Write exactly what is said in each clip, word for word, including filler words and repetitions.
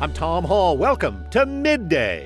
I'm Tom Hall. Welcome to Midday.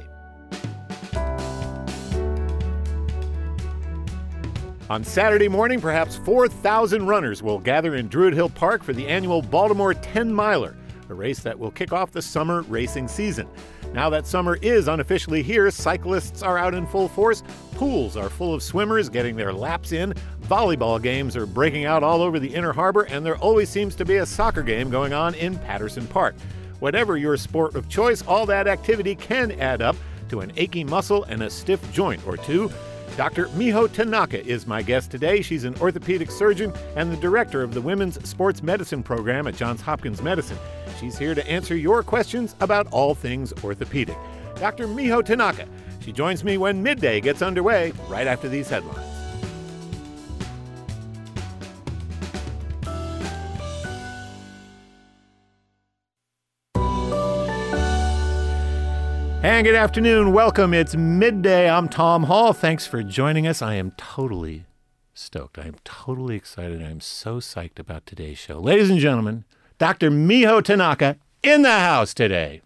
On Saturday morning, perhaps four thousand runners will gather in Druid Hill Park for the annual Baltimore ten miler, a race that will kick off the summer racing season. Now that summer is unofficially here, cyclists are out in full force, pools are full of swimmers getting their laps in, volleyball games are breaking out all over the Inner Harbor, and there always seems to be a soccer game going on in Patterson Park. Whatever your sport of choice, all that activity can add up to an achy muscle and a stiff joint or two. Doctor Miho Tanaka is my guest today. She's an orthopedic surgeon and the director of the Women's Sports Medicine Program at Johns Hopkins Medicine. She's here to answer your questions about all things orthopedic. Doctor Miho Tanaka. She joins me when Midday gets underway, right after these headlines. And good afternoon. Welcome. It's Midday. I'm Tom Hall. Thanks for joining us. I am totally stoked. I am totally excited. I am so psyched about today's show. Ladies and gentlemen, Doctor Miho Tanaka in the house today.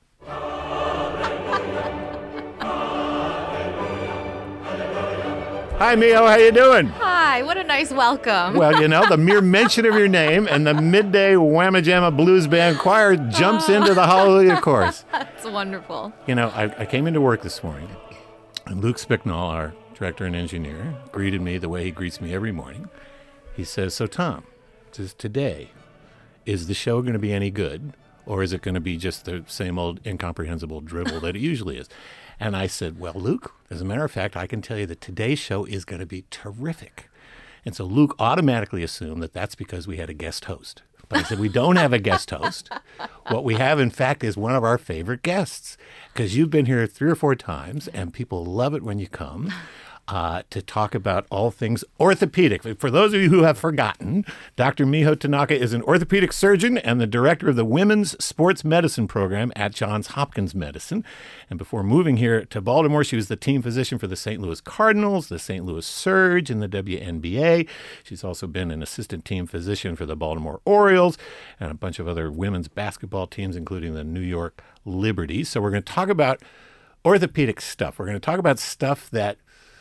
Hi, Miho. How you doing? Hi. What a nice welcome. Well, you know, the mere mention of your name and the Midday Whamma Jamma Blues Band Choir jumps into the Hallelujah Chorus. That's wonderful. You know, I, I came into work this morning, and Luke Spicknall, our director and engineer, greeted me the way he greets me every morning. He says, so Tom, says, today, is the show going to be any good, or is it going to be just the same old incomprehensible drivel that it usually is? And I said, well, Luke, as a matter of fact, I can tell you that today's show is going to be terrific. And so Luke automatically assumed that that's because we had a guest host. But I said, we don't have a guest host. What we have, in fact, is one of our favorite guests, because you've been here three or four times, and people love it when you come. Uh, to talk about all things orthopedic. For those of you who have forgotten, Doctor Miho Tanaka is an orthopedic surgeon and the director of the Women's Sports Medicine Program at Johns Hopkins Medicine. And before moving here to Baltimore, she was the team physician for the Saint Louis Cardinals, the Saint Louis Surge, and the W N B A. She's also been an assistant team physician for the Baltimore Orioles and a bunch of other women's basketball teams, including the New York Liberty. So we're going to talk about orthopedic stuff. We're going to talk about stuff that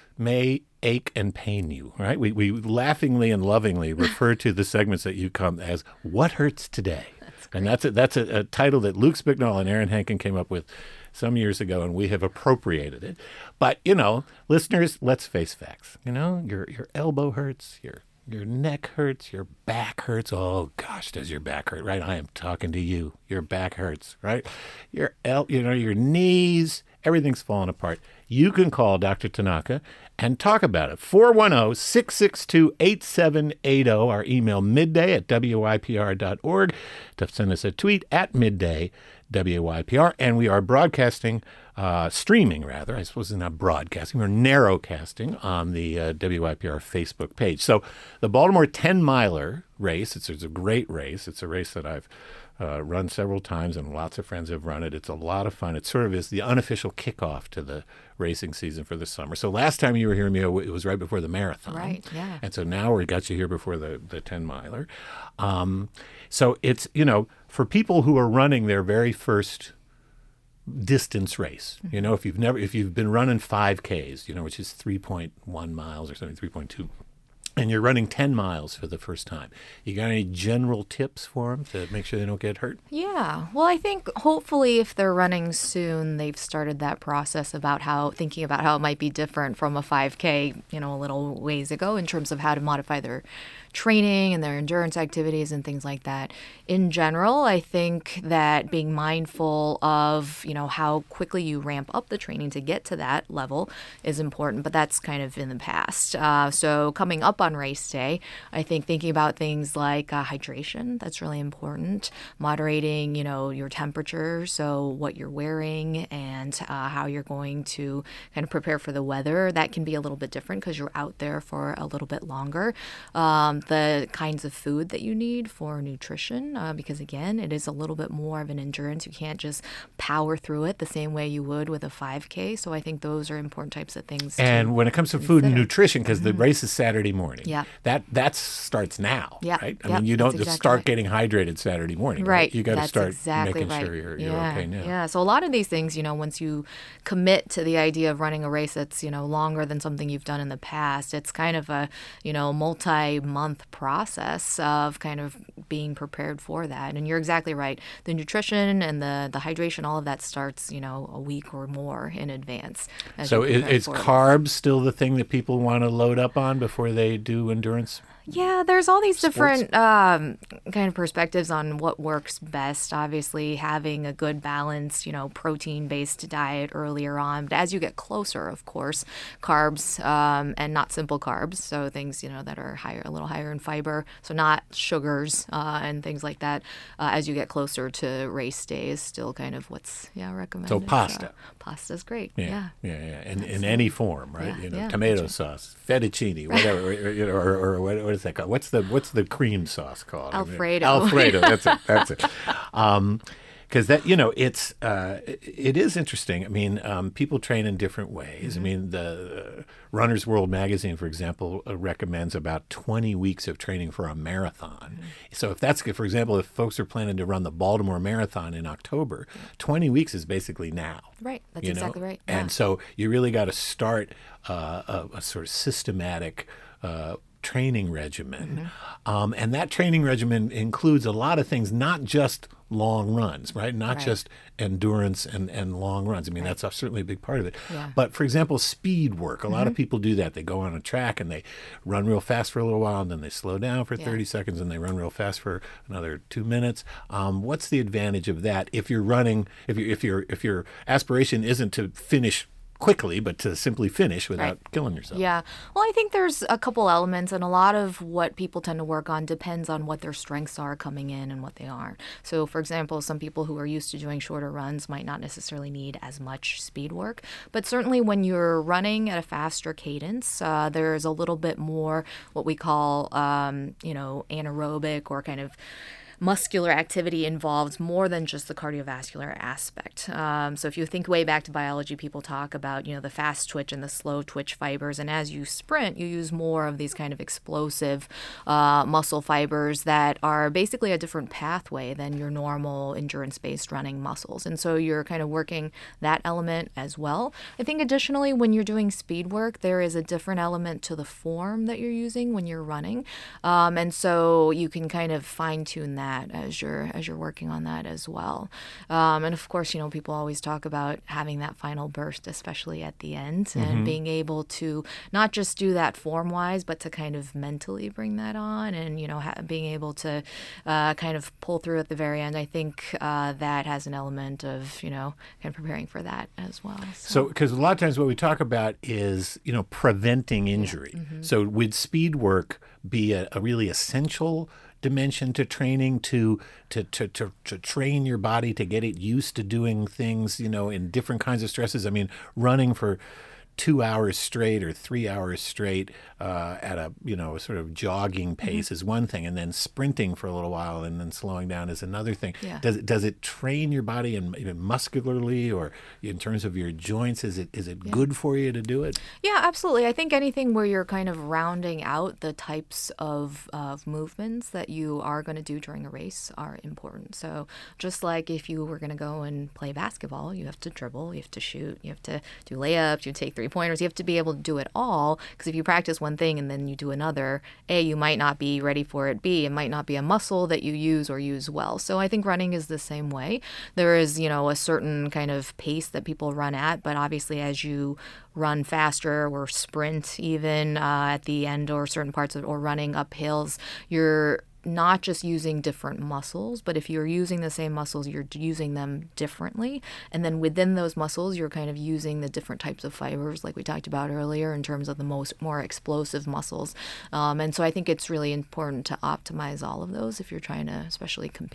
may ache and pain you, right? We we laughingly and lovingly refer to the segments that you come as What Hurts Today? That's and that's a, that's a, a title that Luke Spicknall and Aaron Henkin came up with some years ago, and we have appropriated it. But, you know, listeners, let's face facts. You know, your your elbow hurts, your your neck hurts, your back hurts. Oh, gosh, does your back hurt, right? I am talking to you. Your back hurts, right? Your el- you know, your knees, everything's falling apart. You can call Doctor Tanaka and talk about it. four one zero, six six two, eight seven eight zero. Our email midday at W Y P R dot org. To send us a tweet at midday, W Y P R. And we are broadcasting, uh, streaming rather, I suppose it's not broadcasting, we're narrowcasting on the uh, W Y P R Facebook page. So the Baltimore ten miler race, it's, it's a great race. It's a race that I've Uh, run several times, and lots of friends have run it. It's a lot of fun. It sort of is the unofficial kickoff to the racing season for the summer. So last time you were here, Mia, it was right before the marathon. Right, yeah. And so now we got you here before the, the ten miler. Um, so it's, you know, for people who are running their very first distance race, mm-hmm. you know, if you've never, if you've been running five Ks, you know, which is three point one miles or something, three point two, and you're running ten miles for the first time, you got any general tips for them to make sure they don't get hurt? Yeah. Well, I think hopefully if they're running soon, they've started that process about how, thinking about how it might be different from a five K, you know, a little ways ago in terms of how to modify their training and their endurance activities and things like that. In general, I think that being mindful of, you know, how quickly you ramp up the training to get to that level is important, but that's kind of in the past. Uh, so coming up on race day, I think thinking about things like uh, hydration, that's really important. Moderating, you know, your temperature, so what you're wearing and uh, how you're going to kind of prepare for the weather. That can be a little bit different because you're out there for a little bit longer. Um, um, the kinds of food that you need for nutrition, uh, because again, it is a little bit more of an endurance. You can't just power through it the same way you would with a five K. So I think those are important types of things. And to when it comes to consider. food and nutrition, because mm-hmm. the race is Saturday morning, yeah. that that starts now, yeah. right? I yep. mean, you don't That's just exactly start right. getting hydrated Saturday morning, right? Right. You got to That's start exactly making right. sure you're, you're yeah. okay now. Yeah. So a lot of these things, you know, once you commit to the idea of running a race that's, you know, longer than something you've done in the past, it's kind of a, you know, multi-month process of kind of being prepared for that. And you're exactly right. The nutrition and the, the hydration, all of that starts, you know, a week or more in advance. So is, is carbs still the thing that people want to load up on before they do endurance? Yeah, there's all these Sports. different um, kind of perspectives on what works best. Obviously, having a good balanced, you know, protein-based diet earlier on. But as you get closer, of course, carbs um, and not simple carbs, so things, you know, that are higher, a little higher in fiber, so not sugars uh, and things like that. Uh, as you get closer to race day is still kind of what's yeah recommended. So pasta. So, pasta's great. Yeah, Yeah, yeah, yeah. In, in any form, right? Yeah, you know, yeah, tomato right. sauce, fettuccine, whatever, or, or, or what, what is that called? What's the what's the cream sauce called? Alfredo. I mean, Alfredo. That's it. That's it. Um, because that, you know, it's uh, it, it is interesting. I mean, um, people train in different ways. Mm-hmm. I mean, the uh, Runner's World magazine, for example, uh, recommends about twenty weeks of training for a marathon. Mm-hmm. So if that's, for example, if folks are planning to run the Baltimore Marathon in October, twenty weeks is basically now. Right. That's you know? exactly right. Yeah. And so you really got to start uh, a, a sort of systematic uh training regimen. Mm-hmm. Um, and that training regimen includes a lot of things, not just long runs, right? Not right. just endurance and, and long runs. I mean, right. that's certainly a big part of it. Yeah. But for example, speed work. A mm-hmm. lot of people do that. They go on a track and they run real fast for a little while and then they slow down for yeah. thirty seconds and they run real fast for another two minutes. Um, what's the advantage of that if you're running, if you if your if your aspiration isn't to finish quickly, but to simply finish without right. killing yourself? Yeah. Well, I think there's a couple elements, and a lot of what people tend to work on depends on what their strengths are coming in and what they aren't. So, for example, some people who are used to doing shorter runs might not necessarily need as much speed work, but certainly when you're running at a faster cadence, uh, there's a little bit more what we call, um, you know, anaerobic or kind of muscular activity involves more than just the cardiovascular aspect. Um, so if you think way back to biology, people talk about, you know, the fast twitch and the slow twitch fibers. And as you sprint, you use more of these kind of explosive uh, muscle fibers that are basically a different pathway than your normal endurance-based running muscles. And so you're kind of working that element as well. I think additionally, when you're doing speed work, there is a different element to the form that you're using when you're running. Um, and so you can kind of fine-tune that as you're as you're working on that as well. Um, and of course, you know, people always talk about having that final burst, especially at the end, mm-hmm. and being able to not just do that form-wise, but to kind of mentally bring that on, and you know, ha- being able to uh, kind of pull through at the very end. I think uh, that has an element of, you know, kind of preparing for that as well. So, because so, a lot of times what we talk about is, you know, preventing injury. Yeah. Mm-hmm. So, would speed work be a, a really essential dimension to training to, to to to to train your body to get it used to doing things, you know, in different kinds of stresses? I mean, running for two hours straight or three hours straight uh, at a, you know, sort of jogging pace mm-hmm. is one thing, and then sprinting for a little while and then slowing down is another thing. Yeah. Does it does it train your body and even muscularly or in terms of your joints? Is it is it yeah. good for you to do it? Yeah, absolutely. I think anything where you're kind of rounding out the types of, of movements that you are going to do during a race are important. So just like if you were going to go and play basketball, you have to dribble, you have to shoot, you have to do layups, you take three pointers. You have to be able to do it all, because if you practice one thing and then you do another, A, you might not be ready for it. B, it might not be a muscle that you use or use well. So I think running is the same way. There is, you know, a certain kind of pace that people run at, but obviously as you run faster or sprint even uh, at the end or certain parts of or running up hills, you're not just using different muscles, but if you're using the same muscles, you're using them differently. And then within those muscles, you're kind of using the different types of fibers, like we talked about earlier, in terms of the most more explosive muscles. Um, and so I think it's really important to optimize all of those if you're trying to especially compete.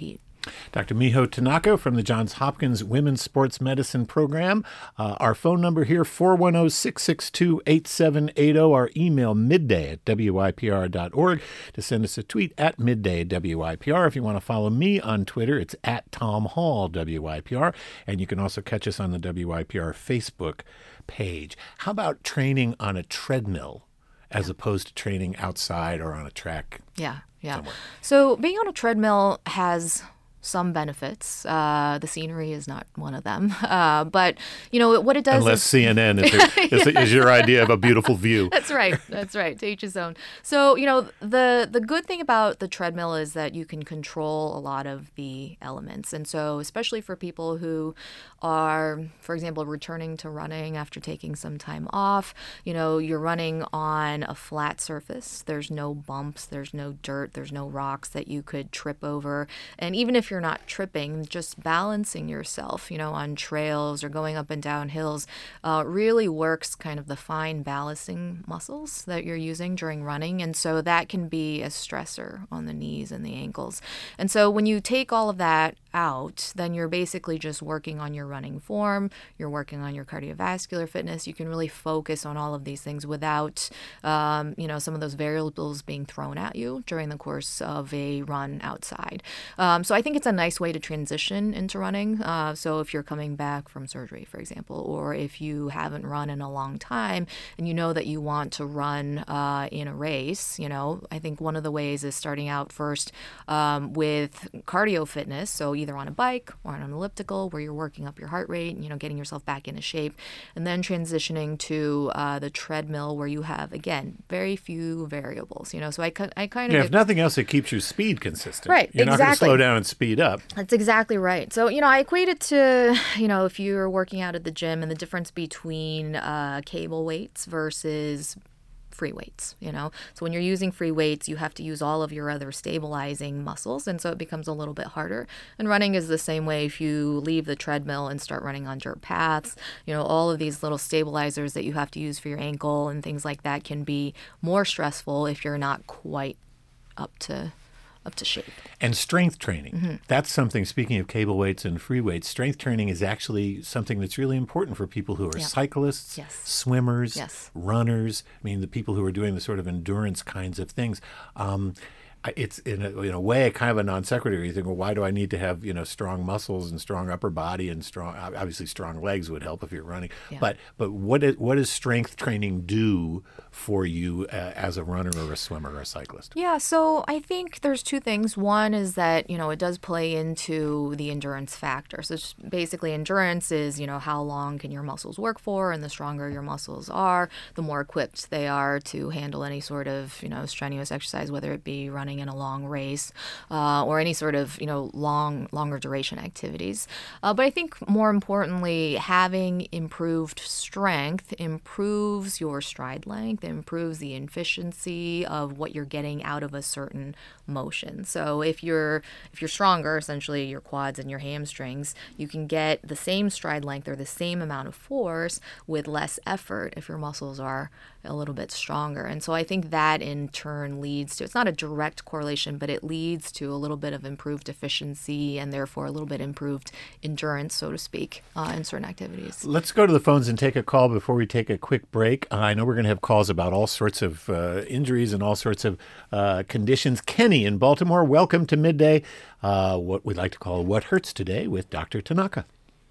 Doctor Miho Tanaka from the Johns Hopkins Women's Sports Medicine Program. Uh, our phone number here, four one zero, six six two, eight seven eight zero. Our email, midday at W I P R dot org. To send us a tweet at midday at W I P R. If you want to follow me on Twitter, it's at Tom Hall, W I P R. And you can also catch us on the W I P R Facebook page. How about training on a treadmill as opposed to training outside or on a track? Yeah, yeah. somewhere? So being on a treadmill has some benefits. Uh, the scenery is not one of them. Uh, but, you know, what it does Unless is... C N N is, a, is, a, is your idea of a beautiful view. That's right. That's right. To each his own. So, you know, the the good thing about the treadmill is that you can control a lot of the elements. And so, especially for people who are, for example, returning to running after taking some time off, you know, you're running on a flat surface. There's no bumps. There's no dirt. There's no rocks that you could trip over. And even if you're not tripping, just balancing yourself, you know, on trails or going up and down hills uh, really works kind of the fine balancing muscles that you're using during running. And so that can be a stressor on the knees and the ankles. And so when you take all of that out, then you're basically just working on your running form, you're working on your cardiovascular fitness. You can really focus on all of these things without, um, you know, some of those variables being thrown at you during the course of a run outside. Um, so I think it's a nice way to transition into running. Uh, so if you're coming back from surgery, for example, or if you haven't run in a long time and you know that you want to run uh, in a race, you know, I think one of the ways is starting out first um, with cardio fitness. So either on a bike or on an elliptical where you're working up your heart rate, you know, getting yourself back into shape, and then transitioning to uh, the treadmill where you have, again, very few variables, you know, so I, I kind of... Yeah, get, if nothing else, it keeps your speed consistent. Right, You're not going to exactly. slow down and speed up. That's exactly right. So, you know, I equate it to, you know, if you're working out at the gym and the difference between uh, cable weights versus free weights, you know. So when you're using free weights, you have to use all of your other stabilizing muscles, and so it becomes a little bit harder. And running is the same way. If you leave the treadmill and start running on dirt paths, you know, all of these little stabilizers that you have to use for your ankle and things like that can be more stressful if you're not quite up to up to shape. And strength training. Mm-hmm. That's something, speaking of cable weights and free weights, strength training is actually something that's really important for people who are Yeah. cyclists, Yes. swimmers, Yes. runners. I mean, the people who are doing the sort of endurance kinds of things. Um, I- it's in a, in a way kind of a non sequitur. You think, well, why do I need to have, you know, strong muscles and strong upper body and strong, obviously strong legs would help if you're running. Yeah. But but what is, what does strength training do for you uh, as a runner or a swimmer or a cyclist? Yeah, so I think there's two things. One is that, you know, it does play into the endurance factor. So it's basically endurance is, you know, how long can your muscles work for, and the stronger your muscles are, the more equipped they are to handle any sort of, you know, strenuous exercise, whether it be running in a long race uh, or any sort of, you know, long, longer duration activities. Uh, but I think more importantly, having improved strength improves your stride length, improves the efficiency of what you're getting out of a certain motion. So if you're if you're stronger, essentially your quads and your hamstrings, you can get the same stride length or the same amount of force with less effort if your muscles are a little bit stronger. And so I think that in turn leads to, it's not a direct correlation, but it leads to a little bit of improved efficiency and therefore a little bit improved endurance, so to speak, uh, in certain activities. Let's go to the phones and take a call before we take a quick break. Uh, I know we're going to have calls about all sorts of uh, injuries and all sorts of uh, conditions. Kenny in Baltimore, welcome to Midday, uh, what we'd like to call What Hurts Today with Doctor Tanaka.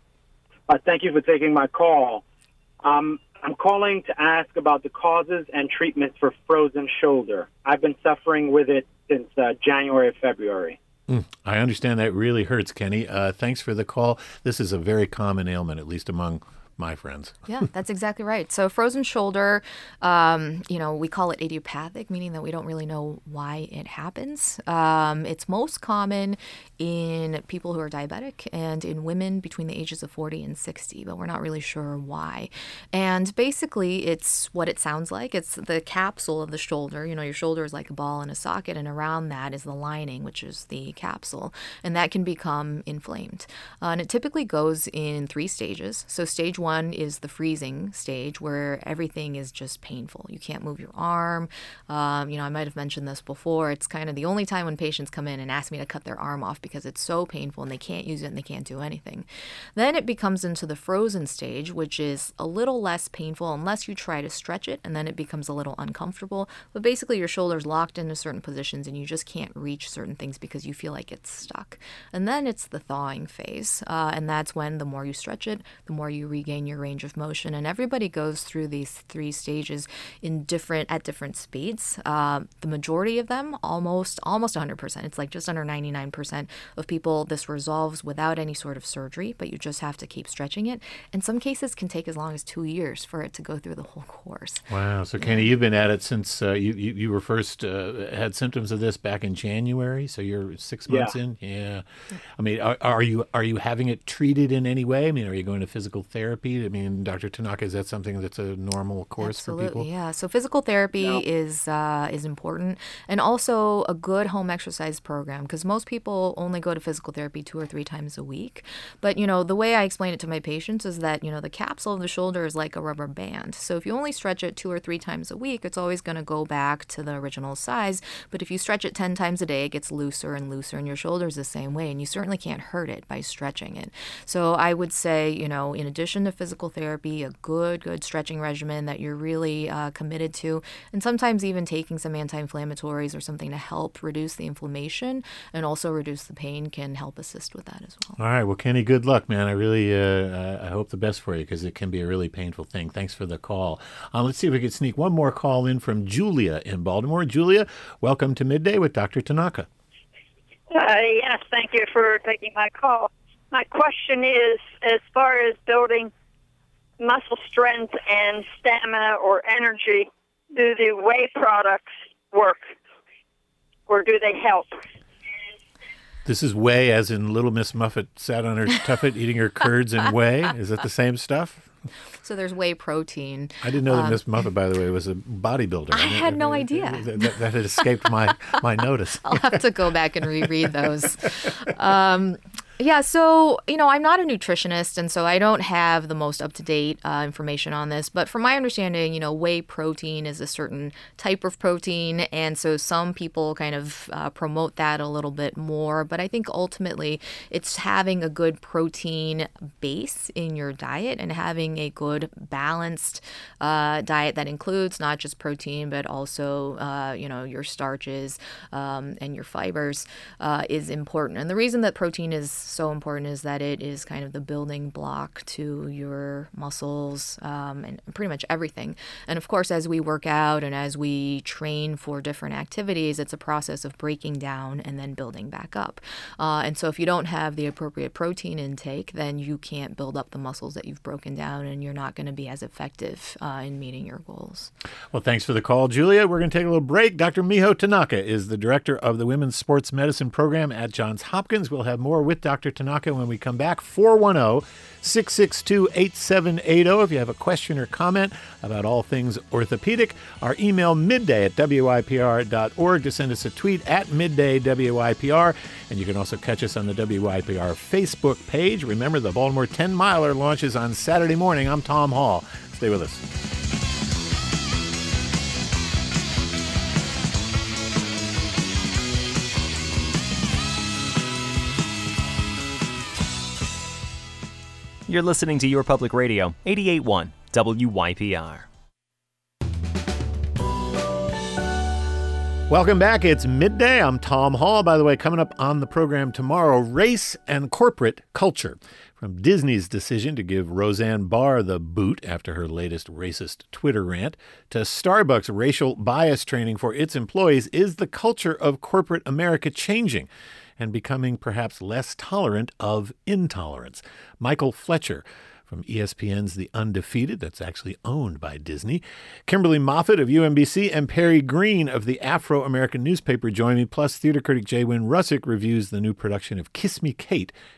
Uh, thank you for taking my call. Um, I'm calling to ask about the causes and treatments for frozen shoulder. I've been suffering with it since uh, January or February. Mm, I understand that really hurts, Kenny. Uh, thanks for the call. This is a very common ailment, at least among my friends. Yeah, that's exactly right. So frozen shoulder, um, you know, we call it idiopathic, meaning that we don't really know why it happens. Um, it's most common in people who are diabetic and in women between the ages of forty and sixty, but we're not really sure why. And basically, it's what it sounds like. It's the capsule of the shoulder. You know, your shoulder is like a ball in a socket, and around that is the lining, which is the capsule, and that can become inflamed. Uh, and it typically goes in three stages. So stage one is the freezing stage, where everything is just painful. You can't move your arm. Um, you know, I might have mentioned this before. It's kind of the only time when patients come in and ask me to cut their arm off because it's so painful and they can't use it and they can't do anything. Then it becomes into the frozen stage, which is a little less painful unless you try to stretch it, and then it becomes a little uncomfortable. But basically your shoulder's locked into certain positions and you just can't reach certain things because you feel like it's stuck. And then it's the thawing phase, uh, and that's when the more you stretch it, the more you regain your range of motion. And everybody goes through these three stages in different at different speeds. Uh, the majority of them, almost almost one hundred percent, it's like just under ninety-nine percent of people, this resolves without any sort of surgery, but you just have to keep stretching it. In some cases, can take as long as two years for it to go through the whole course. Wow. So, Kenny, you've been at it since uh, you, you you were first uh, had symptoms of this back in January. So you're six months Yeah. in. Yeah. I mean, are, are you are you having it treated in any way? I mean, are you going to physical therapy? I mean, Doctor Tanaka, is that something that's a normal course Absolutely, for people? yeah. So physical therapy No. is uh, is important, and also a good home exercise program, because most people only go to physical therapy two or three times a week. But you know, the way I explain it to my patients is that you know the capsule of the shoulder is like a rubber band. So if you only stretch it two or three times a week, it's always going to go back to the original size. But if you stretch it ten times a day, it gets looser and looser, and your shoulder's the same way, and you certainly can't hurt it by stretching it. So I would say, you know, in addition to physical therapy, a good, good stretching regimen that you're really uh, committed to, and sometimes even taking some anti-inflammatories or something to help reduce the inflammation and also reduce the pain can help assist with that as well. All right. Well, Kenny, good luck, man. I really uh, I hope the best for you because it can be a really painful thing. Thanks for the call. Uh, let's see if we can sneak one more call in from Julia in Baltimore. Julia, welcome to Midday with Doctor Tanaka. Uh, yes, thank you for taking my call. My question is, as far as building muscle strength and stamina or energy, do the whey products work, or do they help? This is whey, as in Little Miss Muffet sat on her tuffet eating her curds and whey. Is that the same stuff? So there's whey protein. I didn't know that Um, Miss Muffet, by the way, was a bodybuilder. I had no idea. That, that, that had escaped my, my notice. I'll have to go back and reread those. Um, yeah, so, you know, I'm not a nutritionist, and so I don't have the most up-to-date uh, information on this. But from my understanding, you know, whey protein is a certain type of protein, and so some people kind of uh, promote that a little bit more. But I think ultimately it's having a good protein base in your diet and having a good balanced uh, diet that includes not just protein, but also, uh, you know, your starches um, and your fibers uh, is important. And the reason that protein is so important is that it is kind of the building block to your muscles um, and pretty much everything. And of course, as we work out and as we train for different activities, it's a process of breaking down and then building back up. Uh, and so if you don't have the appropriate protein intake, then you can't build up the muscles that you've broken down, and you're not going to be as effective uh, in meeting your goals. Well, thanks for the call, Julia. We're going to take a little break. Doctor Miho Tanaka is the director of the Women's Sports Medicine Program at Johns Hopkins. We'll have more with Doctor Tanaka when we come back. four one zero, six six two, eight seven eight zero. If you have a question or comment about all things orthopedic, our email midday at W I P R dot org to send us a tweet at midday W I P R. And you can also catch us on the W I P R Facebook page. Remember, the Baltimore ten miler launches on Saturday morning. I'm Tom Hall. Stay with us. You're listening to Your Public Radio, eighty-eight point one W Y P R. Welcome back. It's midday. I'm Tom Hall. By the way, coming up on the program tomorrow, race and corporate culture. From Disney's decision to give Roseanne Barr the boot after her latest racist Twitter rant, to Starbucks racial bias training for its employees, is the culture of corporate America changing and becoming perhaps less tolerant of intolerance? Michael Fletcher from E S P N's The Undefeated, that's actually owned by Disney, Kimberly Moffat of U M B C, and Perry Green of the Afro-American newspaper join me. Plus, theater critic Jay Wynn Russick reviews the new production of Kiss Me Kate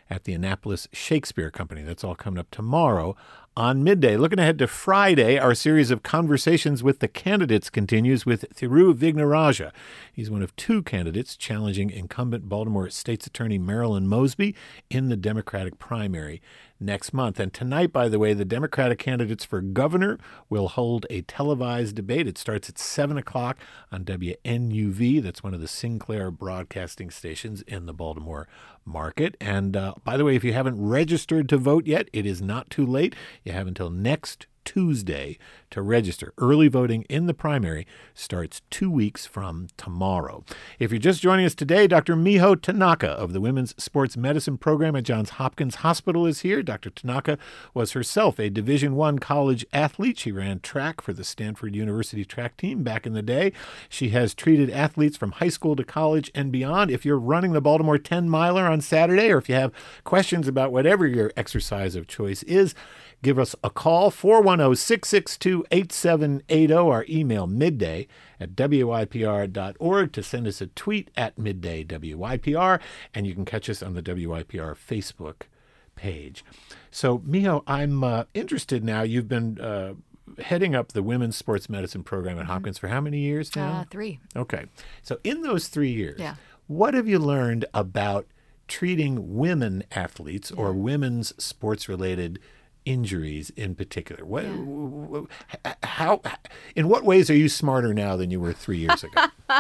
at the Annapolis Shakespeare Company. That's all coming up tomorrow on Midday. Looking ahead to Friday, our series of conversations with the candidates continues with Thiru Vignarajah. He's one of two candidates challenging incumbent Baltimore State's Attorney Marilyn Mosby in the Democratic primary next month. And tonight, by the way, the Democratic candidates for governor will hold a televised debate. It starts at seven o'clock on W N U V. That's one of the Sinclair broadcasting stations in the Baltimore market. And uh, by the way, if you haven't registered to vote yet, it is not too late. You have until next Tuesday to register. Early voting in the primary starts two weeks from tomorrow. If you're just joining us today, Doctor Miho Tanaka of the Women's Sports Medicine Program at Johns Hopkins Hospital is here. Doctor Tanaka was herself a Division I college athlete. She ran track for the Stanford University track team back in the day. She has treated athletes from high school to college and beyond. If you're running the Baltimore ten miler on Saturday, or if you have questions about whatever your exercise of choice is, give us a call, four one zero, six six two, eight seven eight zero, or email midday at W Y P R dot org to send us a tweet at midday W Y P R, and you can catch us on the W Y P R Facebook page. So, Miho, I'm uh, interested now. You've been uh, heading up the Women's Sports Medicine Program at mm-hmm. Hopkins for how many years now? Uh, three. Okay. So in those three years, yeah. what have you learned about treating women athletes yeah. or women's sports-related injuries in particular? What, yeah. how, in what ways are you smarter now than you were three years ago?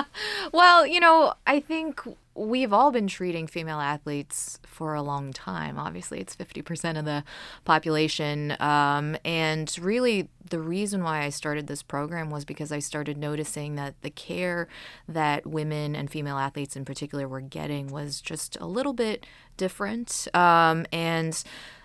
Well, you know, I think we've all been treating female athletes for a long time. Obviously, it's fifty percent of the population. Um, and really, the reason why I started this program was because I started noticing that the care that women and female athletes in particular were getting was just a little bit different. Um, and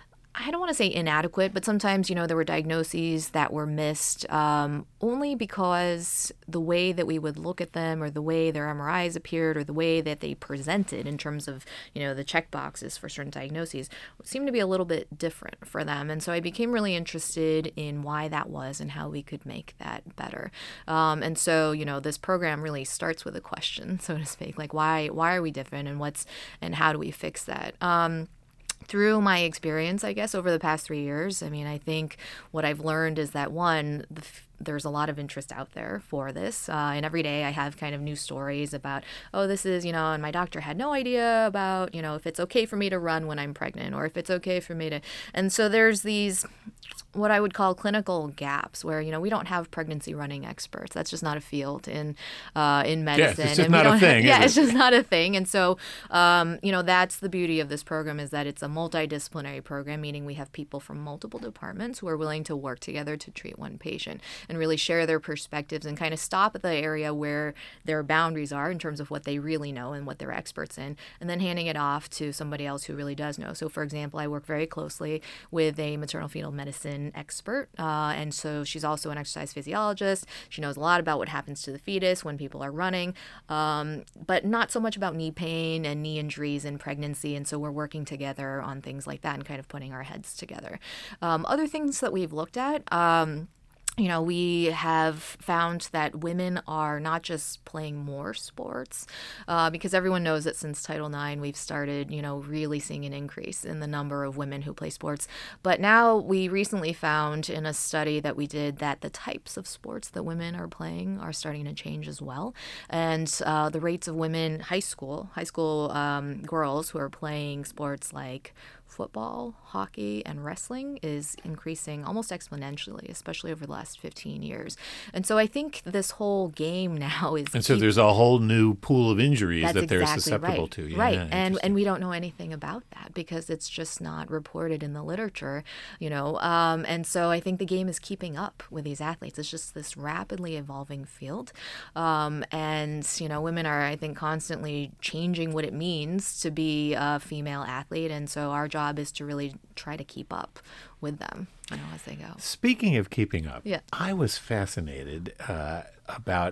I don't want to say inadequate, but sometimes, you know, there were diagnoses that were missed um, only because the way that we would look at them or the way their M R Is appeared or the way that they presented in terms of, you know, the check boxes for certain diagnoses seemed to be a little bit different for them. And so I became really interested in why that was and how we could make that better. Um, and so, you know, this program really starts with a question, so to speak, like why why are we different and what's and how do we fix that? Um, Through my experience, I guess, over the past three years, I mean, I think what I've learned is that, one, the f- there's a lot of interest out there for this. Uh, and every day I have kind of new stories about, oh, this is, you know, and my doctor had no idea about, you know, if it's okay for me to run when I'm pregnant or if it's okay for me to. And so there's these, what I would call clinical gaps where, you know, we don't have pregnancy running experts. That's just not a field in uh, in medicine. Yes, it's just and not we don't a thing. Have, yeah, is it's it? just not a thing. And so, um, you know, that's the beauty of this program is that it's a multidisciplinary program, meaning we have people from multiple departments who are willing to work together to treat one patient and really share their perspectives and kind of stop at the area where their boundaries are in terms of what they really know and what they're experts in, and then handing it off to somebody else who really does know. So, for example, I work very closely with a maternal fetal medicine expert, uh, and so she's also an exercise physiologist. She knows a lot about what happens to the fetus when people are running, um, but not so much about knee pain and knee injuries in pregnancy, and so we're working together on things like that and kind of putting our heads together. Um, other things that we've looked at, um, you know, we have found that women are not just playing more sports, uh, because everyone knows that since Title nine, we've started, you know, really seeing an increase in the number of women who play sports. But now we recently found in a study that we did that the types of sports that women are playing are starting to change as well. And uh, the rates of women, high school, high school um, girls who are playing sports like football, hockey, and wrestling is increasing almost exponentially, especially over the last fifteen years. And so I think this whole game now is... And so keep, there's a whole new pool of injuries that's that they're exactly susceptible right. to. Yeah, right. And and we don't know anything about that because it's just not reported in the literature, you know. Um, and so I think the game is keeping up with these athletes. It's just this rapidly evolving field. Um, and, you know, women are, I think, constantly changing what it means to be a female athlete. And so our job is to really try to keep up with them, you know, as they go. Speaking of keeping up, yeah. I was fascinated uh, about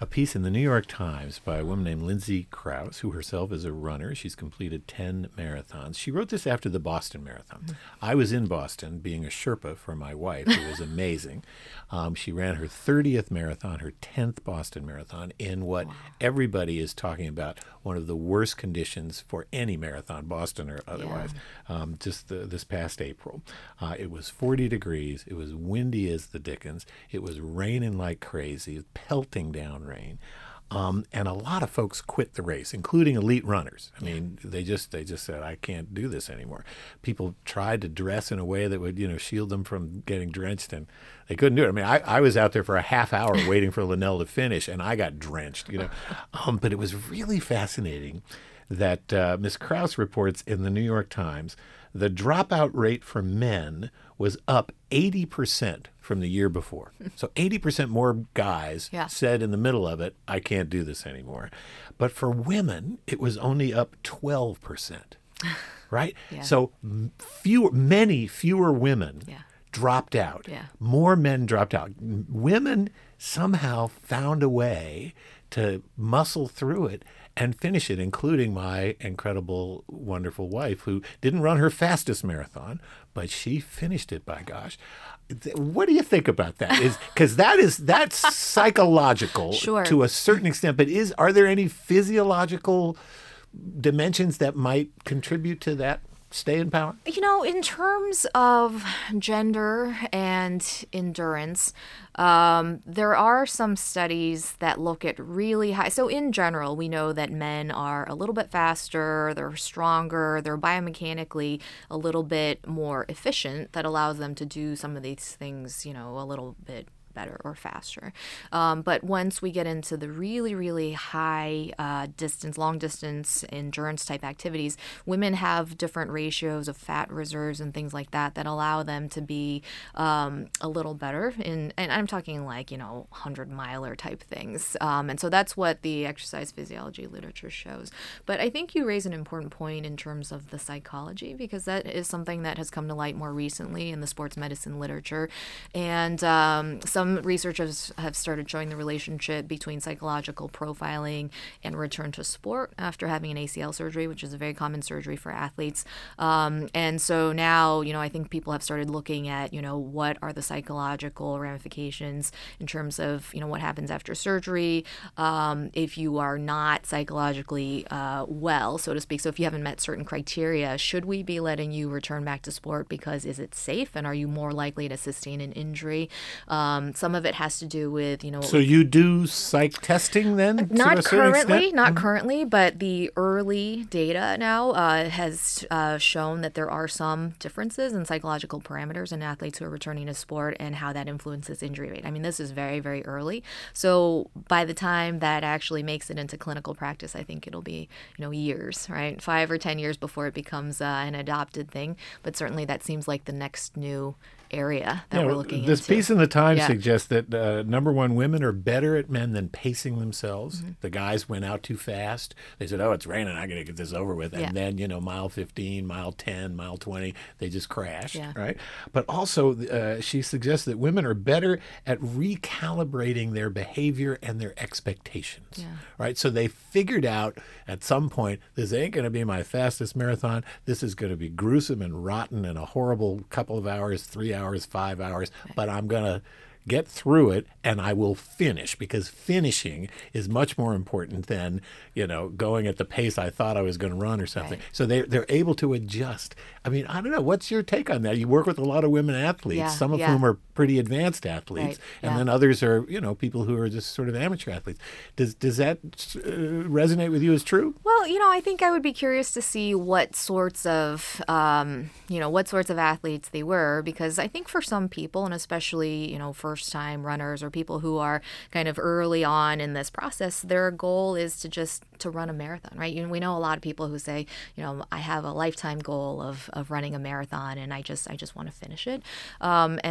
a piece in the New York Times by a woman named Lindsay Krause, who herself is a runner. She's completed ten marathons. She wrote this after the Boston Marathon. Mm-hmm. I was in Boston being a Sherpa for my wife, who was amazing. Um, she ran her thirtieth marathon, her tenth Boston Marathon, in what wow. everybody is talking about, one of the worst conditions for any marathon, Boston or otherwise, yeah. um, just the, this past April. Uh, it was forty degrees. It was windy as the dickens. It was raining like crazy, pelting down rain. Um, and a lot of folks quit the race, including elite runners. I mean, they just they just said, I can't do this anymore. People tried to dress in a way that would, you know, shield them from getting drenched, and they couldn't do it. I mean, I, I was out there for a half hour waiting for Linnell to finish, and I got drenched, you know. Um, but it was really fascinating that uh, Miz Krause reports in the New York Times the dropout rate for men was up eighty percent from the year before. So eighty percent more guys yeah. said in the middle of it, I can't do this anymore. But for women, it was only up twelve percent, right? Yeah. So fewer, many fewer women yeah. dropped out. Yeah. More men dropped out. Women somehow found a way to muscle through it and finish it, including my incredible, wonderful wife, who didn't run her fastest marathon, but she finished it, by gosh. What do you think about that? Is because that is that's psychological sure. to a certain extent, but is are there any physiological dimensions that might contribute to that staying power? You know, in terms of gender and endurance, um, there are some studies that look at really high. So in general, we know that men are a little bit faster, they're stronger, they're biomechanically a little bit more efficient. That allows them to do some of these things, you know, a little bit better or faster. Um, but once we get into the really, really high uh, distance, long distance endurance type activities, women have different ratios of fat reserves and things like that that allow them to be um, a little better in, and I'm talking like, you know, hundred miler type things. Um, and so that's what the exercise physiology literature shows. But I think you raise an important point in terms of the psychology, because that is something that has come to light more recently in the sports medicine literature. And um, some Some researchers have started showing the relationship between psychological profiling and return to sport after having an A C L surgery, which is a very common surgery for athletes. Um, and so now, you know, I think people have started looking at, you know, what are the psychological ramifications in terms of, you know, what happens after surgery um, if you are not psychologically uh, well, so to speak. So if you haven't met certain criteria, should we be letting you return back to sport because is it safe and are you more likely to sustain an injury? Um, Some of it has to do with, you know. So you do psych testing then? Not currently, not mm-hmm. currently, but the early data now uh, has uh, shown that there are some differences in psychological parameters in athletes who are returning to sport and how that influences injury rate. I mean, this is very, very early. So by the time that actually makes it into clinical practice, I think it'll be, you know, years, right? Five or ten years before it becomes uh, an adopted thing. But certainly that seems like the next new area that yeah, we're looking this into. This piece in the Times yeah. suggests that, uh, number one, women are better at men than pacing themselves. Mm-hmm. The guys went out too fast. They said, oh, it's raining. I got to get this over with. And yeah. then, you know, mile fifteen, mile ten, mile twenty, they just crash, yeah. right? But also, uh, she suggests that women are better at recalibrating their behavior and their expectations, yeah. right? So they figured out at some point, this ain't going to be my fastest marathon. This is going to be gruesome and rotten and a horrible couple of hours, three hours, hours, five hours, but I'm going to get through it and I will finish, because finishing is much more important than, you know, going at the pace I thought I was going to run or something. Right. So they, they're able to adjust. I mean, I don't know. What's your take on that? You work with a lot of women athletes, yeah, some of yeah. whom are pretty advanced athletes, right, and yeah. then others are, you know, people who are just sort of amateur athletes. Does does that uh, resonate with you as true? Well, you know, I think I would be curious to see what sorts of, um, you know, what sorts of athletes they were, because I think for some people, and especially, you know, first-time runners or people who are kind of early on in this process, their goal is to just to run a marathon, right? You know, we know a lot of people who say, you know, I have a lifetime goal of, of running a marathon and I just I just want to finish it. Um, and so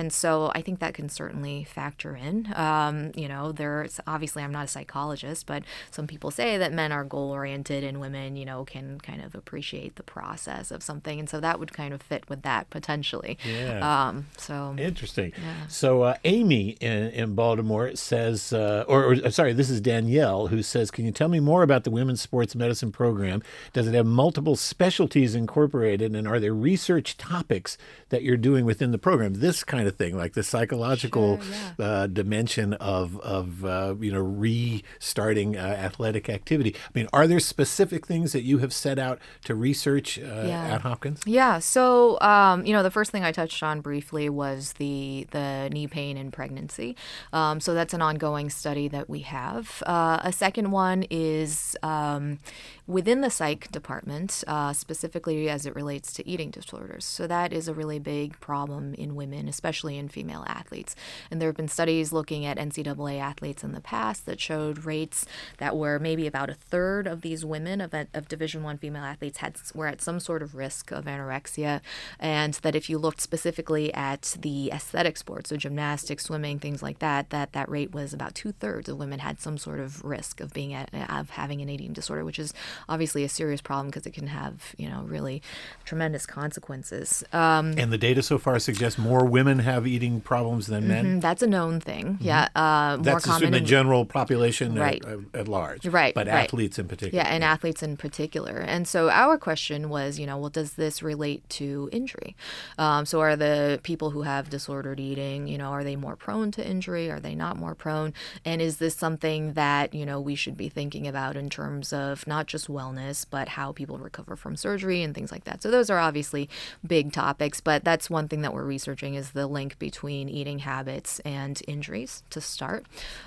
so I think that can certainly factor in. Um, you know, there's obviously, I'm not a psychologist, but some people say that men are goal-oriented and women, you know, can kind of appreciate the process of something. And so that would kind of fit with that potentially. Yeah. Um, so Interesting. Yeah. So uh, Amy in, in Baltimore says, uh, or, or sorry, this is Danielle who says, can you tell me more about the women's sports medicine program? Does it have multiple specialties incorporated, and are there research topics that you're doing within the program? This kind of thing, like the psychological Sure, yeah. uh, dimension of, of uh, you know, restarting uh, athletic activity. I mean, are there specific things that you have set out to research uh, Yeah. at Hopkins? Yeah. So, um, you know, the first thing I touched on briefly was the the knee pain in pregnancy. Um, so that's an ongoing study that we have. Uh, a second one is um, within the psych department, uh, specifically as it relates to eating disorders. So that is a really big problem in women, especially in female athletes. And there have been studies looking at N C double A athletes in the past that showed rates that were maybe about a third of these women of, of Division One female athletes had were at some sort of risk of anorexia, and that if you looked specifically at the aesthetic sports, so gymnastics, swimming, things like that, that that rate was about two thirds of women had some sort of risk of being at, of having an eating disorder, which is obviously a serious problem because it can have, you know, really tremendous consequences. Um, And the data so far suggests more women have eating problems than men. mm, that's a known thing. Yeah, uh, more That's just common in the in general population Right. at, at large. Right, But right. athletes in particular. Yeah, and athletes in particular. And so our question was, you know, well, does this relate to injury? Um, so are the people who have disordered eating, you know, are they more prone to injury? Are they not more prone? And is this something that, you know, we should be thinking about in terms of not just wellness, but how people recover from surgery and things like that? So those are obviously big topics, but that's one thing that we're researching is the link between eating habits and injuries to start.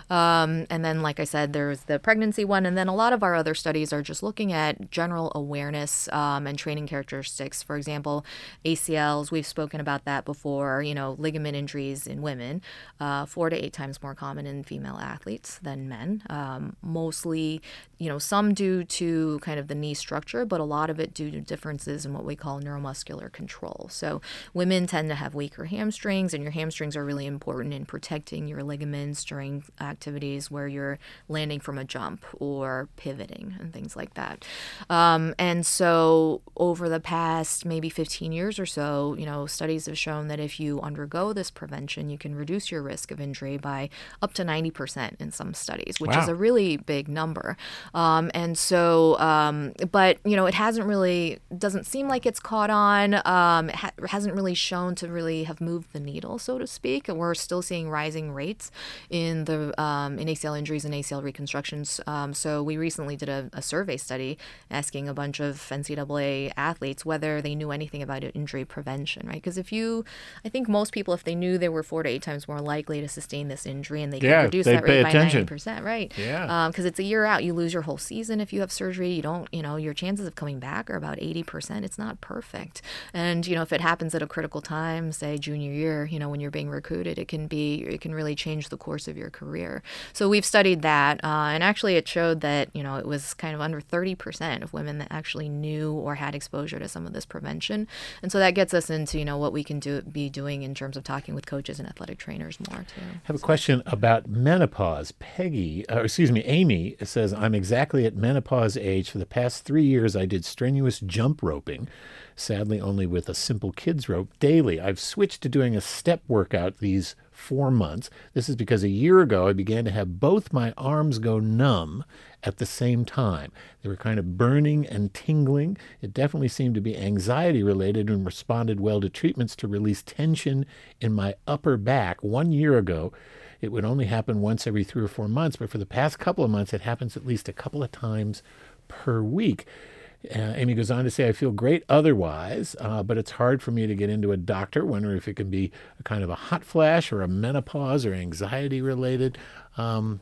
Um, and then, like I said, there's the pregnancy one. And then a lot of our other studies are just looking at general awareness um, and training characteristics. For example, A C Ls, we've spoken about that before, you know, ligament injuries in women, uh, four to eight times more common in female athletes than men. Um, mostly, you know, some due to kind of the knee structure, but a lot of it due to differences in what we call neuromuscular control. So women tend to have weaker hamstrings, and your hamstrings are really important in protecting your ligaments during activities where you're landing from a jump or pivoting and things like that. Um, and so over the past maybe fifteen years or so, you know, studies have shown that if you undergo this prevention, you can reduce your risk of injury by up to ninety percent in some studies, which Wow. is a really big number. Um, and so, um, but, you know, it hasn't really, doesn't seem like it's caught on. Um, it ha- hasn't really shown to really have moved the needle, so to speak. And we're still seeing rising rates in the um, in A C L injuries and A C L reconstructions. Um, so we recently did a, a survey study asking a bunch of N C double A athletes whether they knew anything about injury prevention, right? Because if you, I think most people, if they knew they were four to eight times more likely to sustain this injury and they Yeah, could reduce they'd that pay rate by attention. ninety percent, right? Yeah. Because it's a year out. You lose your whole season if you have surgery. You don't, you know, your chances of coming back are about eighty percent. It's not perfect. And, you know, if it happens at a critical time, say junior year, you know, when you're being recruited, it can be, it can really change the course of your career. So we've studied that. Uh, and actually it showed that, you know, it was kind of under thirty percent of women that actually knew or had exposure to some of this prevention. And so that gets us into, you know, what we can do, be doing in terms of talking with coaches and athletic trainers more too. I have a question about menopause. Peggy, uh, excuse me, Amy says, I'm exactly at menopause age. For the past three years, I did strenuous jump roping, sadly only with a simple kids rope, daily. I've switched to doing a step workout these four months. This is because a year ago, I began to have both my arms go numb at the same time. They were kind of burning and tingling. It definitely seemed to be anxiety related and responded well to treatments to release tension in my upper back. One year ago, it would only happen once every three or four months, but for the past couple of months, it happens at least a couple of times per week. Uh, Amy goes on to say, I feel great otherwise, uh, but it's hard for me to get into a doctor. Wondering if it can be a kind of a hot flash or a menopause or anxiety related. Um,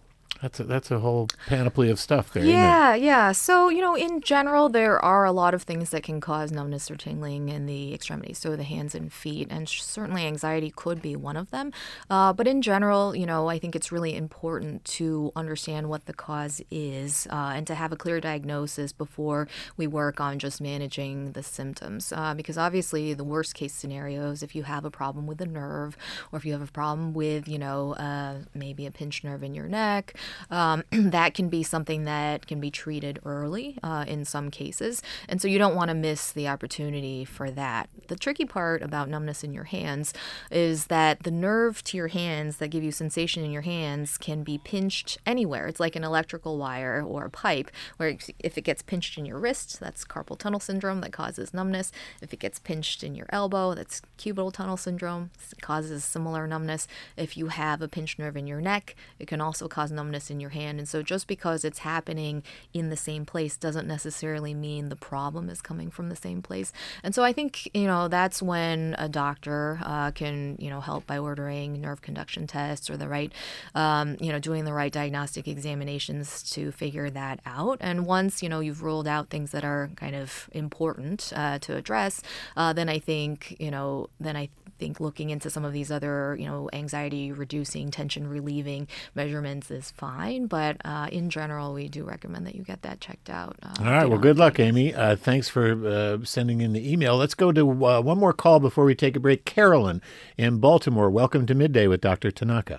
That's a, that's a whole panoply of stuff there. Yeah, isn't it? yeah. So, you know, in general, there are a lot of things that can cause numbness or tingling in the extremities, so the hands and feet, and sh- certainly anxiety could be one of them. Uh, but in general, you know, I think it's really important to understand what the cause is uh, and to have a clear diagnosis before we work on just managing the symptoms. Uh, because obviously, the worst case scenarios, if you have a problem with a nerve, or if you have a problem with, you know, uh, maybe a pinched nerve in your neck, Um, that can be something that can be treated early uh, in some cases. And so you don't want to miss the opportunity for that. The tricky part about numbness in your hands is that the nerve to your hands that give you sensation in your hands can be pinched anywhere. It's like an electrical wire or a pipe, where if it gets pinched in your wrist, that's carpal tunnel syndrome that causes numbness. If it gets pinched in your elbow, that's cubital tunnel syndrome. It causes similar numbness. If you have a pinched nerve in your neck, it can also cause numbness in your hand. And so just because it's happening in the same place doesn't necessarily mean the problem is coming from the same place. And so I think, you know, that's when a doctor uh, can, you know, help by ordering nerve conduction tests or the right, um, you know, doing the right diagnostic examinations to figure that out. And once, you know, you've ruled out things that are kind of important uh, to address, uh, then I think, you know, then I think looking into some of these other, you know, anxiety reducing, tension relieving measurements is fine. But uh, in general, we do recommend that you get that checked out. Uh, All right. Well, good luck, Amy. Uh, thanks for uh, sending in the email. Let's go to uh, one more call before we take a break. Carolyn in Baltimore. Welcome to Midday with Doctor Tanaka.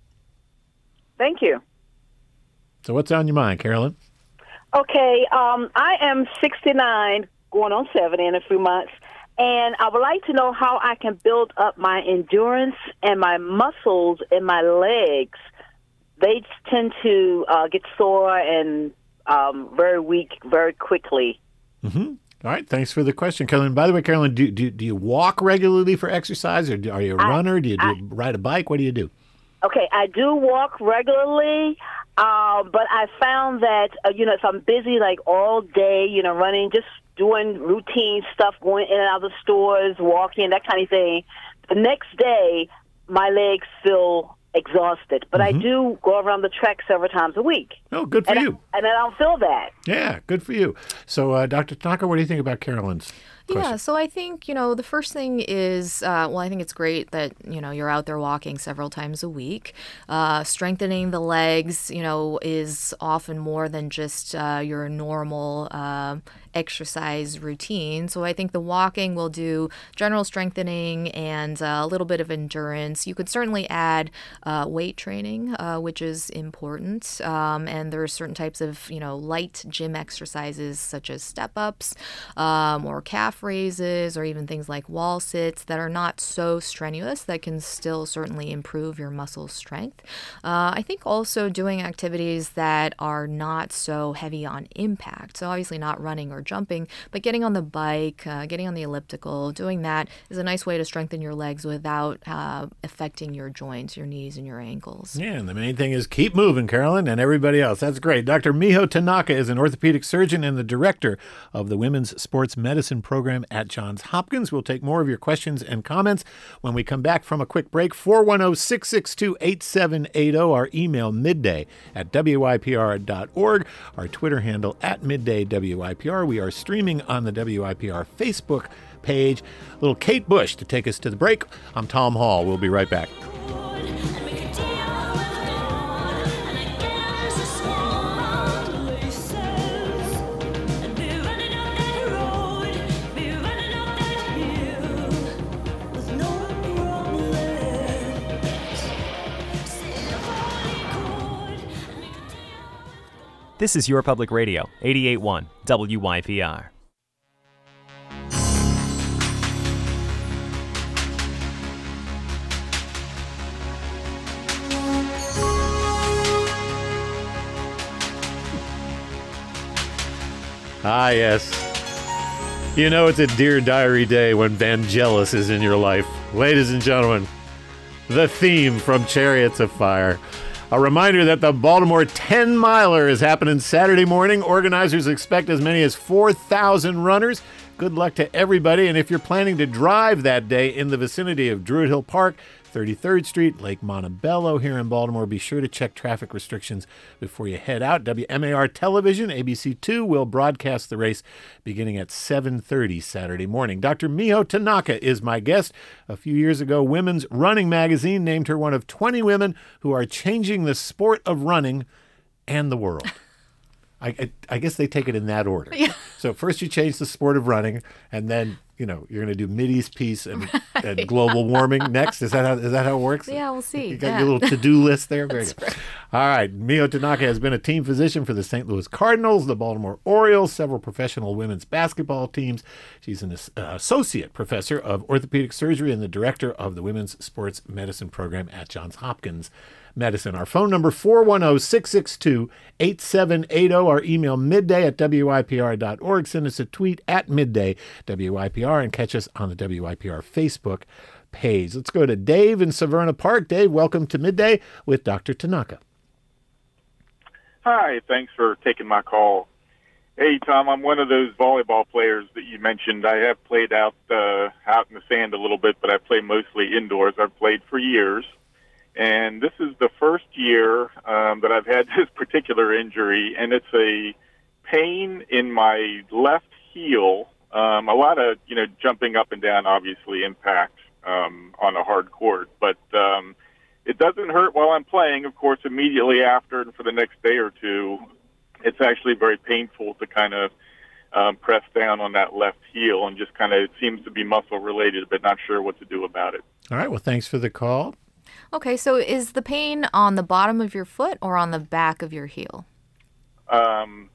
Thank you. So what's on your mind, Carolyn? Okay, um, I am sixty-nine, going on seventy in a few months, and I would like to know how I can build up my endurance and my muscles in my legs. They tend to uh, get sore and um, very weak very quickly. Mm-hmm. All right. Thanks for the question, Carolyn. By the way, Carolyn, do, do, do you walk regularly for exercise, or do, are you a I, runner? Do you do, I, ride a bike? What do you do? Okay, I do walk regularly, uh, but I found that, uh, you know, if I'm busy like all day, you know, running, just doing routine stuff, going in and out of the stores, walking, that kind of thing, the next day my legs feel exhausted. But mm-hmm. I do go around the track several times a week. Oh, good for and you. I, and I don't feel that. Yeah, good for you. So, uh, Doctor Tanaka, what do you think about Carolyn's question? Yeah, so I think, you know, the first thing is, uh, well, I think it's great that, you know, you're out there walking several times a week. Uh, strengthening the legs, you know, is often more than just uh, your normal uh, exercise routine. So I think the walking will do general strengthening and uh, a little bit of endurance. You could certainly add uh, weight training, uh, which is important. Um, and there are certain types of, you know, light gym exercises such as step-ups um, or calf raises, or even things like wall sits that are not so strenuous, that can still certainly improve your muscle strength. Uh, I think also doing activities that are not so heavy on impact. So obviously not running or jumping, but getting on the bike, uh, getting on the elliptical, doing that is a nice way to strengthen your legs without uh, affecting your joints, your knees, and your ankles. Yeah, and the main thing is keep moving, Carolyn, and everybody else. That's great. Doctor Miho Tanaka is an orthopedic surgeon and the director of the Women's Sports Medicine Program at Johns Hopkins. We'll take more of your questions and comments when we come back from a quick break. four one zero, six six two, eight seven eight zero. Our email midday at W Y P R dot org. Our Twitter handle at midday W Y P R. We are streaming on the W Y P R Facebook page. Little Kate Bush to take us to the break. I'm Tom Hall. We'll be right back. This is Your Public Radio, eighty-eight point one W Y P R. Ah, yes. You know it's a Dear Diary day when Vangelis is in your life. Ladies and gentlemen, the theme from Chariots of Fire. A reminder that the Baltimore ten miler is happening Saturday morning. Organizers expect as many as four thousand runners. Good luck to everybody. And if you're planning to drive that day in the vicinity of Druid Hill Park, thirty-third Street, Lake Montebello here in Baltimore. Be sure to check traffic restrictions before you head out. W M A R Television, A B C two, will broadcast the race beginning at seven thirty Saturday morning. Doctor Miho Tanaka is my guest. A few years ago, Women's Running Magazine named her one of twenty women who are changing the sport of running and the world. I, I, I guess they take it in that order. Yeah. So first you change the sport of running, and then, you know, you're going to do Mideast peace and, right. and global warming next. Is that how is that how it works? Yeah, we'll see. You got yeah. your little to-do list there? Very That's good. Right. All right. Miho Tanaka has been a team physician for the Saint Louis Cardinals, the Baltimore Orioles, several professional women's basketball teams. She's an uh, associate professor of orthopedic surgery and the director of the women's sports medicine program at Johns Hopkins Medicine. Our phone number, four one zero, six six two, eight seven eight zero. Our email, midday at W I P R dot org. Send us a tweet at midday W I P R and catch us on the W I P R Facebook page. Let's go to Dave in Severna Park. Dave, welcome to Midday with Doctor Tanaka. Hi, thanks for taking my call. Hey, Tom, I'm one of those volleyball players that you mentioned. I have played out uh, out in the sand a little bit, but I play mostly indoors. I've played for years. And this is the first year um, that I've had this particular injury, and it's a pain in my left heel. Um, a lot of, you know, jumping up and down obviously impact um, on a hard court, but um, it doesn't hurt while I'm playing. Of course, immediately after and for the next day or two, it's actually very painful to kind of um, press down on that left heel, and just kind of, it seems to be muscle related, but not sure what to do about it. All right. Well, thanks for the call. Okay, so is the pain on the bottom of your foot or on the back of your heel? Um,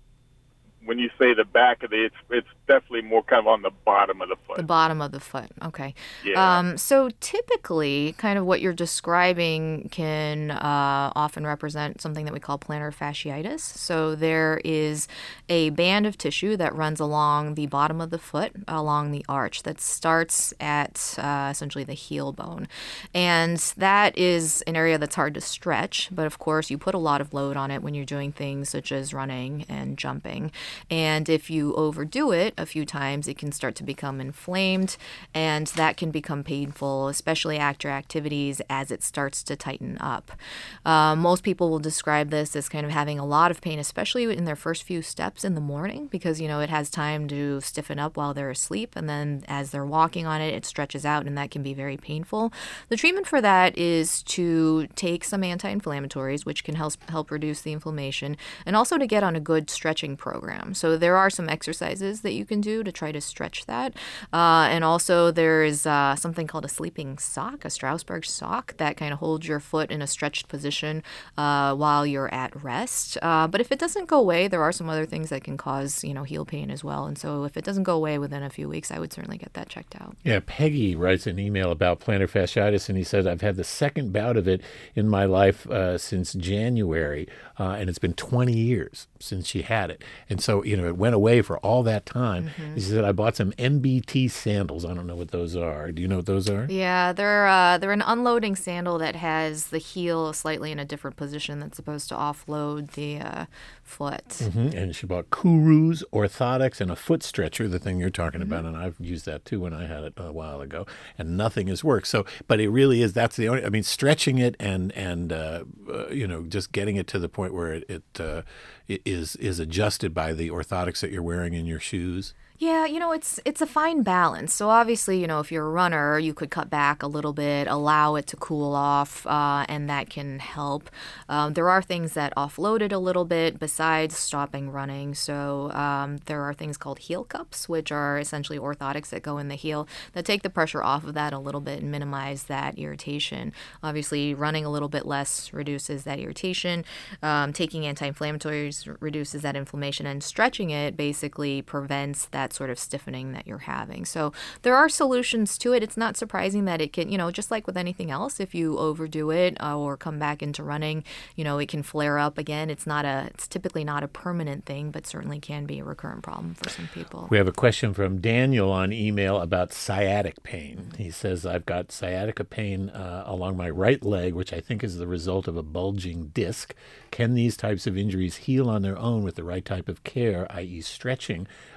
when you say the back of the, it's it's definitely more kind of on the bottom of the foot. The bottom of the foot, okay. Yeah. Um, so typically, kind of what you're describing can uh, often represent something that we call plantar fasciitis. So there is a band of tissue that runs along the bottom of the foot, along the arch, that starts at uh, essentially the heel bone. And that is an area that's hard to stretch, but of course you put a lot of load on it when you're doing things such as running and jumping. And if you overdo it a few times, it can start to become inflamed, and that can become painful, especially after activities, as it starts to tighten up. Um, most people will describe this as kind of having a lot of pain, especially in their first few steps in the morning, because, you know, it has time to stiffen up while they're asleep, and then as they're walking on it, it stretches out, and that can be very painful. The treatment for that is to take some anti-inflammatories, which can help help reduce the inflammation, and also to get on a good stretching program. So there are some exercises that you can do to try to stretch that. Uh, and also there is uh, something called a sleeping sock, a Strasbourg sock, that kind of holds your foot in a stretched position uh, while you're at rest. Uh, but if it doesn't go away, there are some other things that can cause, you know, heel pain as well. And so if it doesn't go away within a few weeks, I would certainly get that checked out. Yeah, Peggy writes an email about plantar fasciitis, and he says, I've had the second bout of it in my life uh, since January, uh, and it's been twenty years since she had it. And so, you know, it went away for all that time. Mm-hmm. She said, I bought some M B T sandals. I don't know what those are. Do you know what those are? Yeah, they're uh, they're an unloading sandal that has the heel slightly in a different position that's supposed to offload the uh, foot. Mm-hmm. And she bought Kuru's orthotics and a foot stretcher, the thing you're talking mm-hmm. about. And I've used that too when I had it a while ago, and nothing has worked. So, but it really is, that's the only, I mean, stretching it and, and uh, uh, you know, just getting it to the point where it, it, uh, it is, is adjusted by the orthotics that you're wearing in your shoes. Yeah, you know, it's it's a fine balance. So obviously, you know, if you're a runner, you could cut back a little bit, allow it to cool off, uh, and that can help. Um, there are things that offload it a little bit besides stopping running. So um, there are things called heel cups, which are essentially orthotics that go in the heel that take the pressure off of that a little bit and minimize that irritation. Obviously, running a little bit less reduces that irritation. Um, taking anti-inflammatories reduces that inflammation, and stretching it basically prevents that sort of stiffening that you're having. So there are solutions to it. It's not surprising that it can, you know, just like with anything else, if you overdo it uh, or come back into running, you know, it can flare up again. It's not a, it's typically not a permanent thing, but certainly can be a recurrent problem for some people. We have a question from Daniel on email about sciatic pain. He says, I've got sciatica pain uh, along my right leg, which I think is the result of a bulging disc. Can these types of injuries heal on their own with the right type of care, that is stretching?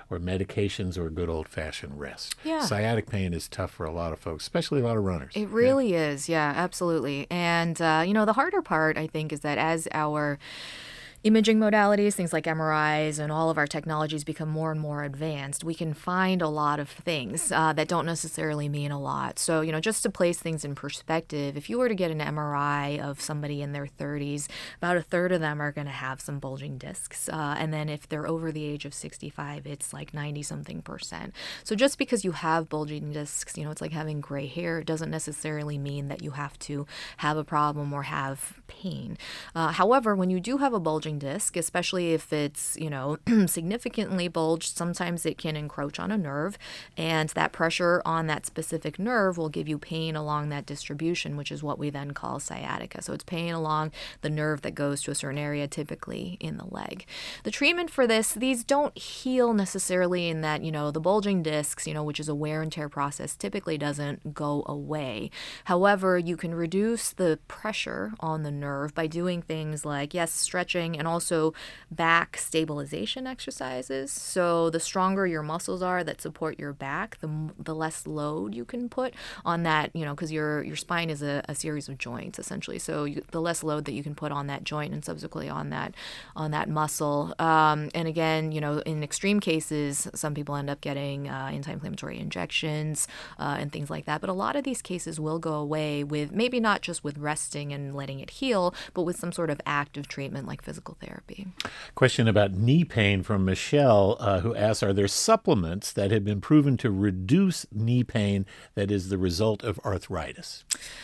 or medications or good old-fashioned rest. Yeah. Sciatic pain is tough for a lot of folks, especially a lot of runners. It really yeah. is. Yeah, absolutely. And, uh, you know, the harder part, I think, is that as our imaging modalities, things like M R Is, and all of our technologies become more and more advanced, we can find a lot of things uh, that don't necessarily mean a lot. So, you know, just to place things in perspective, if you were to get an M R I of somebody in their thirties, about a third of them are going to have some bulging discs. Uh, and then if they're over the age of sixty-five, it's like ninety something percent. So just because you have bulging discs, you know, it's like having gray hair. It doesn't necessarily mean that you have to have a problem or have pain. Uh, however, when you do have a bulging disc, especially if it's, you know, significantly bulged, sometimes it can encroach on a nerve, and that pressure on that specific nerve will give you pain along that distribution, which is what we then call sciatica. So it's pain along the nerve that goes to a certain area, typically in the leg. The treatment for this, these don't heal necessarily in that, you know, the bulging discs, you know, which is a wear and tear process, typically doesn't go away. However, you can reduce the pressure on the nerve by doing things like, yes, stretching, and also back stabilization exercises. So the stronger your muscles are that support your back, the the less load you can put on that, you know, because your your spine is a, a series of joints essentially. So you, the less load that you can put on that joint and subsequently on that on that muscle. Um, and again, you know, in extreme cases, some people end up getting uh, anti-inflammatory injections uh, and things like that. But a lot of these cases will go away with maybe not just with resting and letting it heal, but with some sort of active treatment like physical therapy. Question about knee pain from Michelle, uh, who asks, are there supplements that have been proven to reduce knee pain that is the result of arthritis?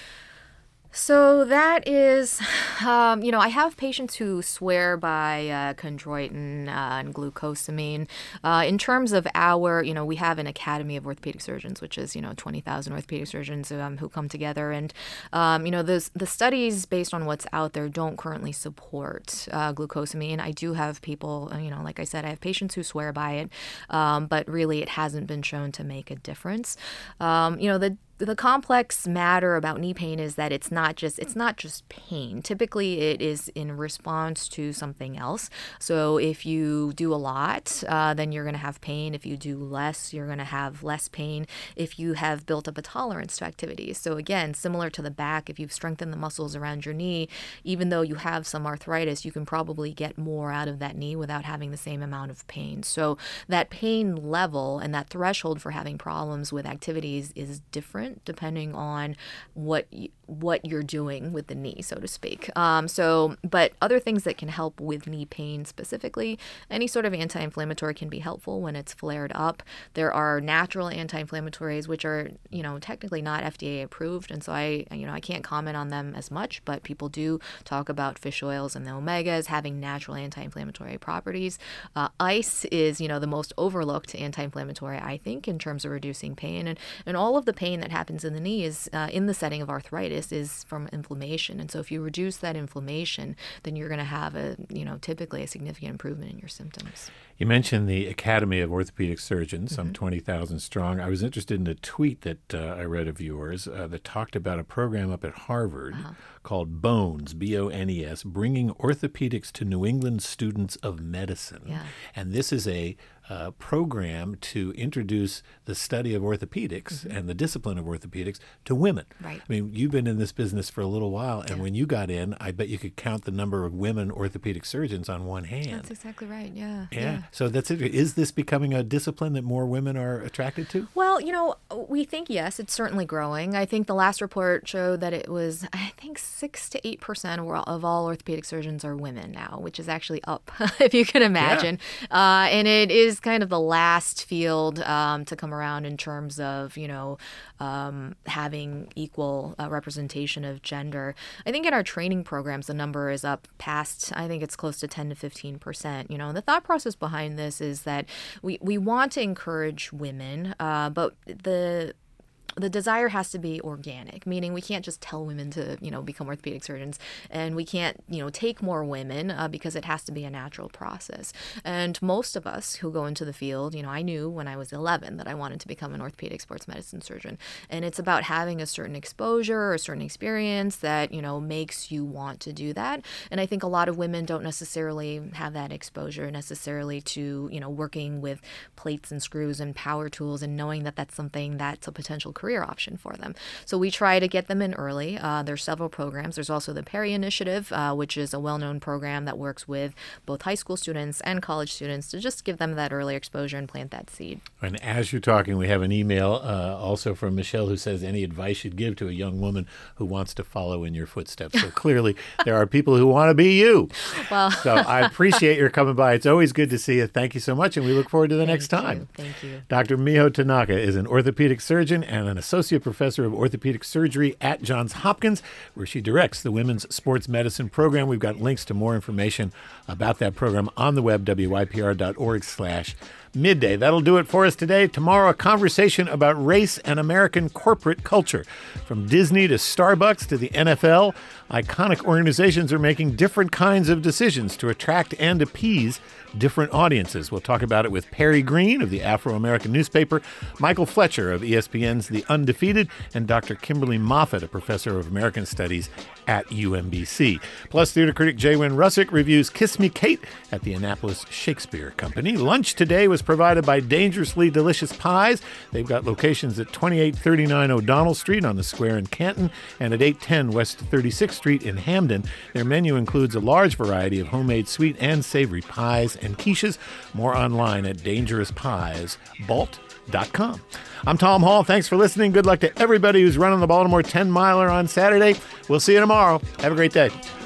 So that is, um, you know, I have patients who swear by uh, chondroitin uh, and glucosamine. Uh, in terms of our, you know, we have an Academy of Orthopedic Surgeons, which is, you know, twenty thousand orthopedic surgeons um, who come together. And, um, you know, those, the studies based on what's out there don't currently support uh, glucosamine. I do have people, you know, like I said, I have patients who swear by it, um, but really it hasn't been shown to make a difference. Um, you know, the The complex matter about knee pain is that it's not just it's not just pain. Typically, it is in response to something else. So if you do a lot, uh, then you're going to have pain. If you do less, you're going to have less pain. If you have built up a tolerance to activities. So again, similar to the back, if you've strengthened the muscles around your knee, even though you have some arthritis, you can probably get more out of that knee without having the same amount of pain. So that pain level and that threshold for having problems with activities is different depending on what you, what you're doing with the knee, so to speak. Um, so, but other things that can help with knee pain specifically, any sort of anti-inflammatory can be helpful when it's flared up. There are natural anti-inflammatories which are, you know, technically not F D A approved, and so I, you know, I can't comment on them as much, but people do talk about fish oils and the omegas having natural anti-inflammatory properties. Uh, ice is, you know, the most overlooked anti-inflammatory, I think, in terms of reducing pain, and, and all of the pain that happens in the knee is uh, in the setting of arthritis is from inflammation. And so if you reduce that inflammation, then you're going to have a, you know, typically a significant improvement in your symptoms. You mentioned the Academy of Orthopedic Surgeons, some Mm-hmm. twenty thousand strong. I was interested in a tweet that uh, I read of yours uh, that talked about a program up at Harvard Uh-huh. called BONES, B O N E S, Bringing Orthopedics to New England Students of Medicine. Yeah. And this is a uh, program to introduce the study of orthopedics Mm-hmm. and the discipline of orthopedics to women. Right. I mean, you've been in this business for a little while, and Yeah. when you got in, I bet you could count the number of women orthopedic surgeons on one hand. That's exactly right. Yeah. Yeah. So that's it. Is this becoming a discipline that more women are attracted to? Well, you know, we think yes, it's certainly growing. I think the last report showed that it was, I think, six to eight percent of all, of all orthopedic surgeons are women now, which is actually up, if you can imagine. Uh, and it is kind of the last field um, to come around in terms of, you know, um, having equal uh, representation of gender. I think in our training programs, the number is up past, I think it's close to ten to fifteen percent. You know, and the thought process behind this is that we, we want to encourage women, uh, but the the desire has to be organic, meaning we can't just tell women to, you know, become orthopedic surgeons, and we can't, you know, take more women uh, because it has to be a natural process. And most of us who go into the field, you know, I knew when I was eleven that I wanted to become an orthopedic sports medicine surgeon. And it's about having a certain exposure or a certain experience that, you know, makes you want to do that. And I think a lot of women don't necessarily have that exposure necessarily to, you know, working with plates and screws and power tools and knowing that that's something that's a potential career option for them. So we try to get them in early. Uh, there's several programs. There's also the Perry Initiative, uh, which is a well-known program that works with both high school students and college students to just give them that early exposure and plant that seed. And as you're talking, we have an email uh, also from Michelle who says any advice you'd give to a young woman who wants to follow in your footsteps. So clearly there are people who want to be you. Well, so I appreciate your coming by. It's always good to see you. Thank you so much, and we look forward to the Thank next time. You. Thank you. Doctor Miho Tanaka is an orthopedic surgeon and an associate professor of orthopedic surgery at Johns Hopkins, where she directs the women's sports medicine program. We've got links to more information about that program on the web, W Y P R dot org slash midday. That'll do it for us today. Tomorrow, a conversation about race and American corporate culture. From Disney to Starbucks to the N F L, iconic organizations are making different kinds of decisions to attract and appease different audiences. We'll talk about it with Perry Green of the Afro-American newspaper, Michael Fletcher of E S P N's The Undefeated, and Doctor Kimberly Moffat, a professor of American Studies at U M B C. Plus, theater critic Jay Wynn Russick reviews Kiss Me Kate at the Annapolis Shakespeare Company. Lunch today was provided by Dangerously Delicious Pies. They've got locations at twenty-eight thirty-nine O'Donnell Street on the Square in Canton and at eight ten West thirty-sixth Street in Hamden. Their menu includes a large variety of homemade sweet and savory pies and quiches. More online at dangerous pies balt dot com. I'm Tom Hall. Thanks for listening. Good luck to everybody who's running the Baltimore ten miler on Saturday. We'll see you tomorrow. Have a great day.